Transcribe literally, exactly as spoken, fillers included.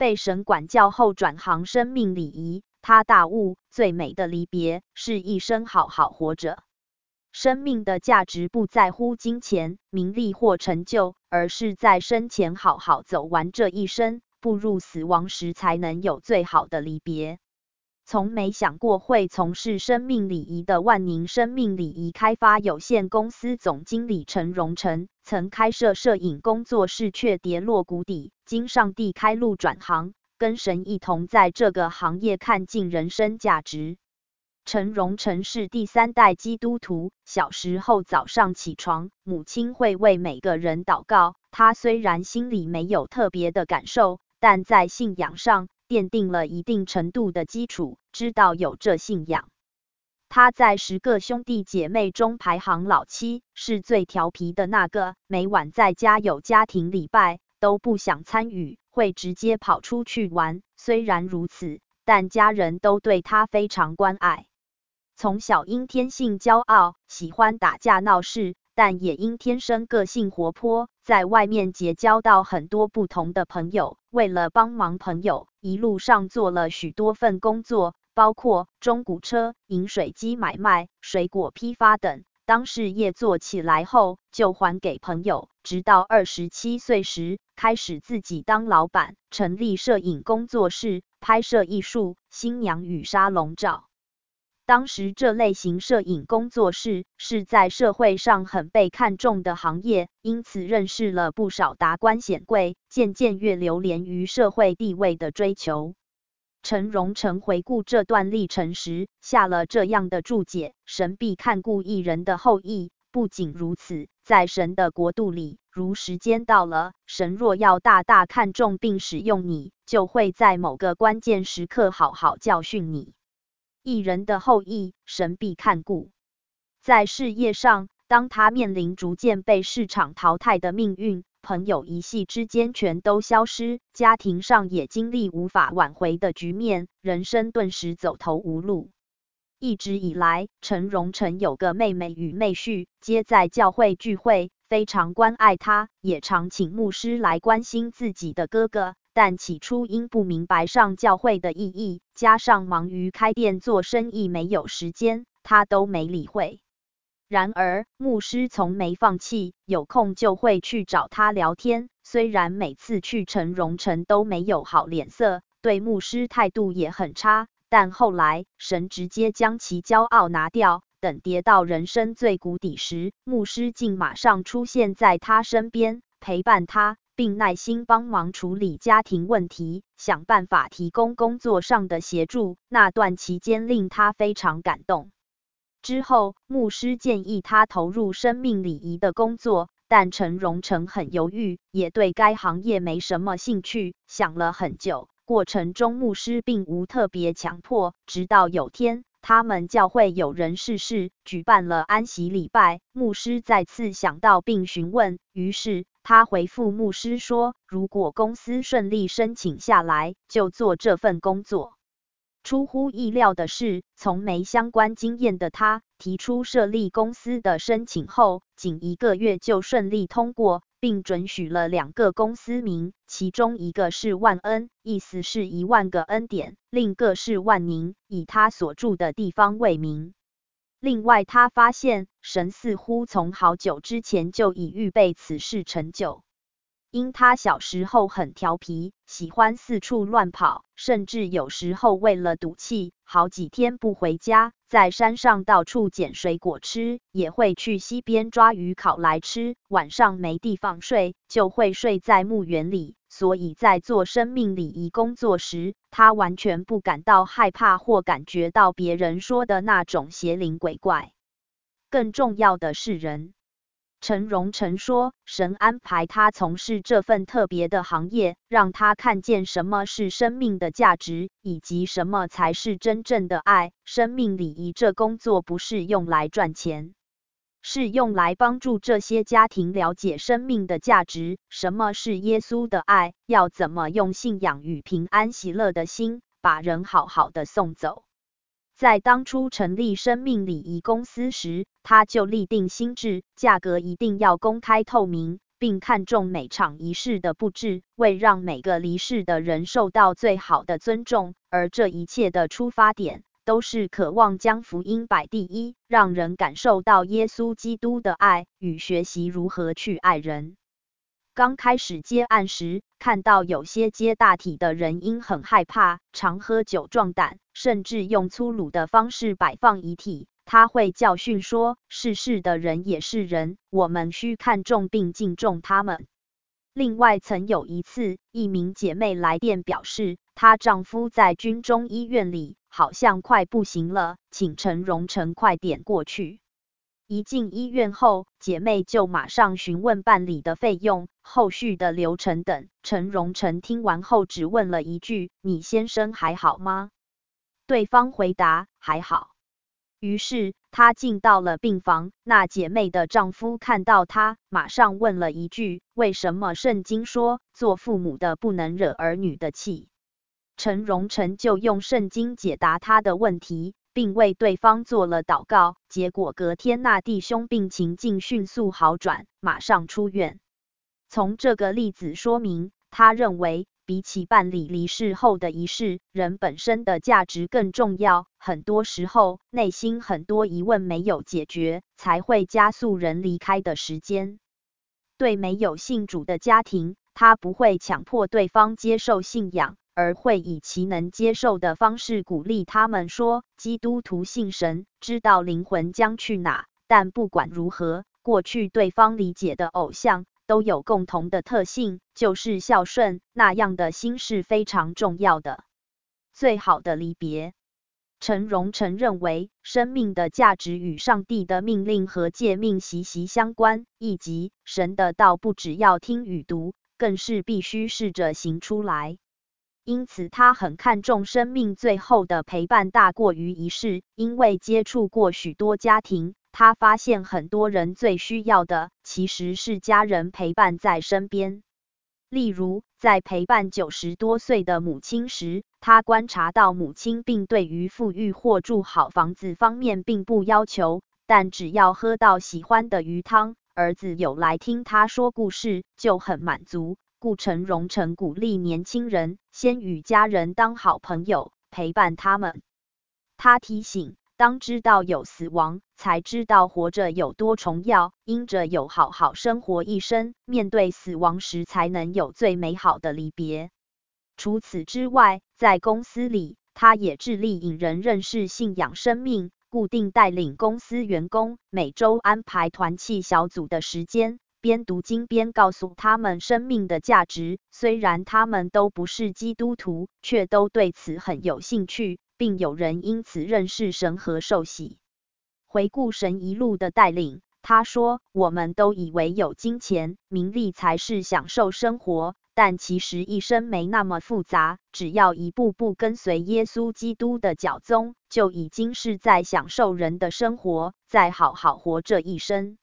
被神管教后转行生命礼仪，他大悟，最美的离别是一生好好活着。生命的价值不在乎金钱、名利或成就，而是在生前好好走完这一生，步入死亡时才能有最好的离别。从没想过会从事生命礼仪的万宁生命礼仪开发有限公司总经理陈荣成，曾开设摄影工作室却跌落谷底，经上帝开路转行，跟神一同在这个行业看尽人生价值。陈荣成是第三代基督徒，小时候早上起床，母亲会为每个人祷告。他虽然心里没有特别的感受，但在信仰上奠定了一定程度的基础，知道有这信仰。他在十个兄弟姐妹中排行老七，是最调皮的那个，每晚在家有家庭礼拜都不想参与，会直接跑出去玩。虽然如此，但家人都对他非常关爱。从小因天性骄傲，喜欢打架闹事，但也因天生个性活泼，在外面结交到很多不同的朋友。为了帮忙朋友，一路上做了许多份工作，包括中古车、饮水机买卖、水果批发等。当事业做起来后，就还给朋友，直到二十七岁时，开始自己当老板，成立摄影工作室，拍摄艺术、新娘与沙龙照。当时这类型摄影工作室是在社会上很被看重的行业，因此认识了不少达官显贵，渐渐越流连于社会地位的追求。陈荣成回顾这段历程时，下了这样的注解：神必看顾一人的后裔。不仅如此，在神的国度里，如时间到了，神若要大大看重并使用你，就会在某个关键时刻好好教训你。一人的后裔，神必看顾。在事业上，当他面临逐渐被市场淘汰的命运，朋友一夕之间全都消失，家庭上也经历无法挽回的局面，人生顿时走投无路。一直以来，陈荣成有个妹妹与妹婿，皆在教会聚会，非常关爱他，也常请牧师来关心自己的哥哥。但起初因不明白上教会的意义，加上忙于开店做生意没有时间，他都没理会。然而，牧师从没放弃，有空就会去找他聊天。虽然每次去陈荣成都没有好脸色，对牧师态度也很差，但后来神直接将其骄傲拿掉。等跌到人生最谷底时，牧师竟马上出现在他身边，陪伴他，并耐心帮忙处理家庭问题，想办法提供工作上的协助。那段期间令他非常感动。之后，牧师建议他投入生命礼仪的工作，但陈荣成很犹豫，也对该行业没什么兴趣，想了很久。过程中，牧师并无特别强迫，直到有天，他们教会有人逝世，举办了安息礼拜，牧师再次想到并询问，于是他回复牧师说，如果公司顺利申请下来，就做这份工作。出乎意料的是，从没相关经验的他，提出设立公司的申请后，仅一个月就顺利通过，并准许了两个公司名，其中一个是万恩，意思是一万个恩典，另一个是万宁，以他所住的地方为名。另外，他发现神似乎从好久之前就已预备此事成就。因他小时候很调皮，喜欢四处乱跑，甚至有时候为了赌气，好几天不回家，在山上到处捡水果吃，也会去溪边抓鱼烤来吃。晚上没地方睡，就会睡在墓园里。所以在做生命礼仪工作时，他完全不感到害怕或感觉到别人说的那种邪灵鬼怪。更重要的是人。陈荣成说，神安排他从事这份特别的行业，让他看见什么是生命的价值，以及什么才是真正的爱。生命礼仪这工作不是用来赚钱，是用来帮助这些家庭了解生命的价值，什么是耶稣的爱，要怎么用信仰与平安喜乐的心，把人好好的送走。在当初成立生命礼仪公司时，他就立定心志，价格一定要公开透明， 并看重每场仪式的布置，为让每个离世的人受到最好的尊重，而这一切的出发点都是渴望将福音摆第一，让人感受到耶稣基督的爱，与学习如何去爱人。刚开始接案时，看到有些接大体的人因很害怕，常喝酒壮胆，甚至用粗鲁的方式摆放遗体。他会教训说，逝世的人也是人，我们需看重并敬重他们。另外曾有一次，一名姐妹来电表示，她丈夫在军中医院里，好像快不行了，请陈荣成快点过去。一进医院后，姐妹就马上询问办理的费用、后续的流程等。陈荣成听完后只问了一句：“你先生还好吗？”对方回答：“还好。”于是她进到了病房，那姐妹的丈夫看到她，马上问了一句：“为什么圣经说，做父母的不能惹儿女的气？”陈荣成就用圣经解答他的问题，并为对方做了祷告，结果隔天那弟兄病情竟迅速好转，马上出院。从这个例子说明，他认为比起办理离世后的仪式，人本身的价值更重要。很多时候，内心很多疑问没有解决，才会加速人离开的时间。对没有信主的家庭，他不会强迫对方接受信仰，而会以其能接受的方式鼓励他们说，基督徒信神，知道灵魂将去哪，但不管如何，过去对方理解的偶像都有共同的特性，就是孝顺，那样的心是非常重要的。最好的离别。陈荣成认为，生命的价值与上帝的命令和诫命息息相关，以及神的道不只要听与读，更是必须试着行出来。因此他很看重生命最后的陪伴大过于仪式，因为接触过许多家庭，他发现很多人最需要的其实是家人陪伴在身边。例如，在陪伴九十多岁的母亲时，他观察到母亲并对于富裕或住好房子方面并不要求，但只要喝到喜欢的鱼汤，儿子有来听他说故事，就很满足。故陈荣成鼓励年轻人先与家人当好朋友，陪伴他们。他提醒，当知道有死亡，才知道活着有多重要，因着有好好生活一生，面对死亡时才能有最美好的离别。除此之外，在公司里，他也致力引人认识信仰生命，固定带领公司员工，每周安排团契小组的时间，边读经边告诉他们生命的价值。虽然他们都不是基督徒，却都对此很有兴趣，并有人因此认识神和受洗。回顾神一路的带领，他说，我们都以为有金钱、名利才是享受生活，但其实一生没那么复杂，只要一步步跟随耶稣基督的脚踪，就已经是在享受人的生活，在好好活这一生。